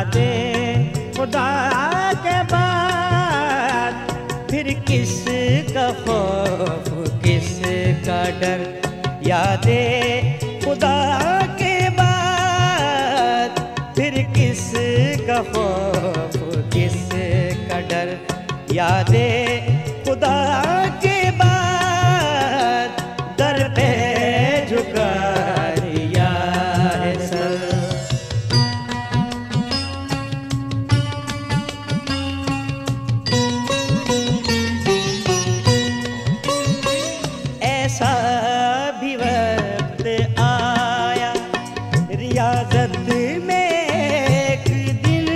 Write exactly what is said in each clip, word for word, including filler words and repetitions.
यादें खुदा के बाद फिर किस का खौफ किस का डर। यादें खुदा के बाद फिर किस का खौफ किस का डर। यादें खुदा के बाद दर पे झुका दिया है सर। ऐसा भी वक्त आया रियाजत में एक दिन,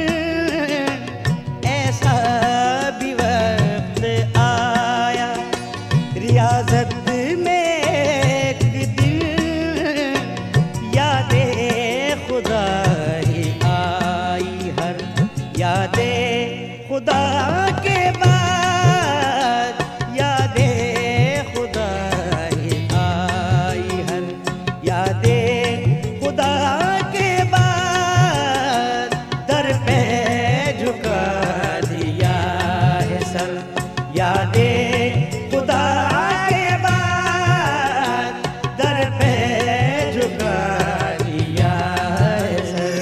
ऐसा भी वक्त आया रियाजत में एक दिन। यादें खुदा ही आई हर। यादें खुदा के बाद यादें खुदा ही आई हर। यादें खुदा के बाद दर पे झुका दिया है सर। यादें खुदा के बाद दर पे झुका दिया है सर।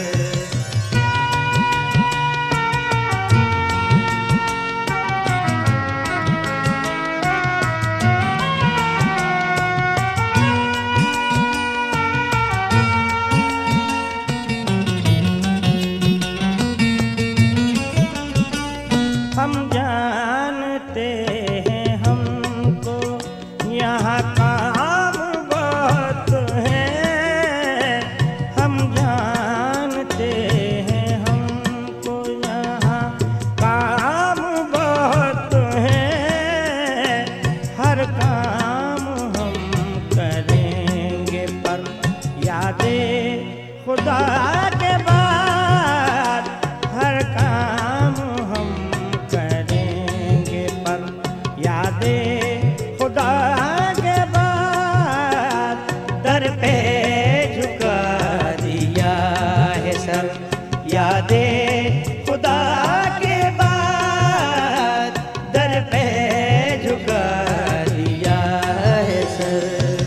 हम जानते हैं हमको यहाँ काम बहुत है। हम जानते हैं हमको यहाँ काम बहुत है। हर काम हम करेंगे पर यादें खुदा के बाद हर काम हम करेंगे पर। यादें खुदा के बाद दर पे झुका दिया है सर। यादें खुदा के बाद दर पे झुका दिया है सर।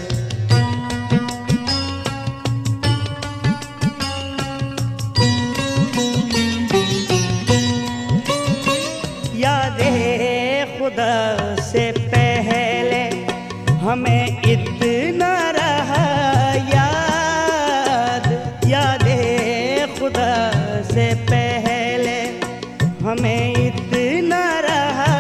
यादें खुदा से पहले हमें इतना रहा याद। यादें खुदा से पहले हमें इतना रहा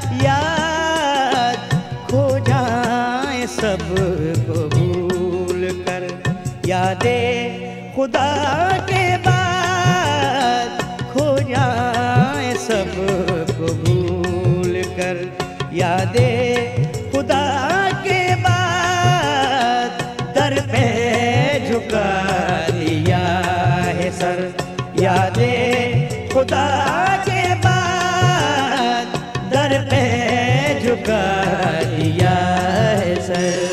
याद। खो जाए सब को भूल कर। यादें खुदा के बाद खो जाए सब को भूल कर। यादें खुदा के बाद दर पे झुका दिया है सर। यादें खुदा के बाद दर पे झुका दिया है सर।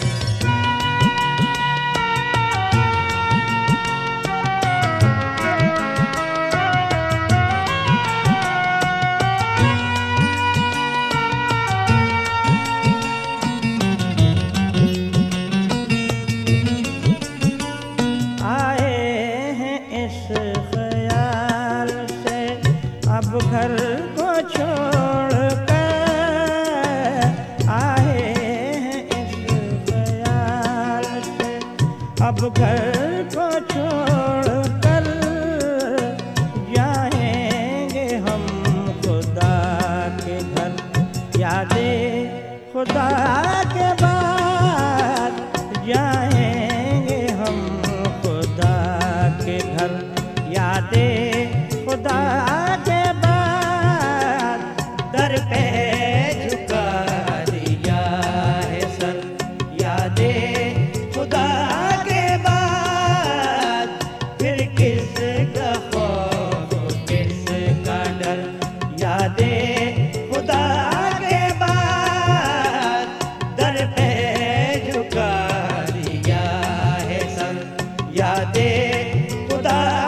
अब घर को छोड़ कर आए हैं इस ख्याल से। अब घर को छोड़ कर जाएंगे हम खुदा के घर। यादें खुदा के बाद जाएंगे हम खुदा के घर। यादें खुदा के बाद दर पे झुका दिया है सर। यादें खुदा के बाद फिर किस का खौफ किस का डर। यादें खुदा के बाद दर पे झुका दिया है सर। यादें खुदा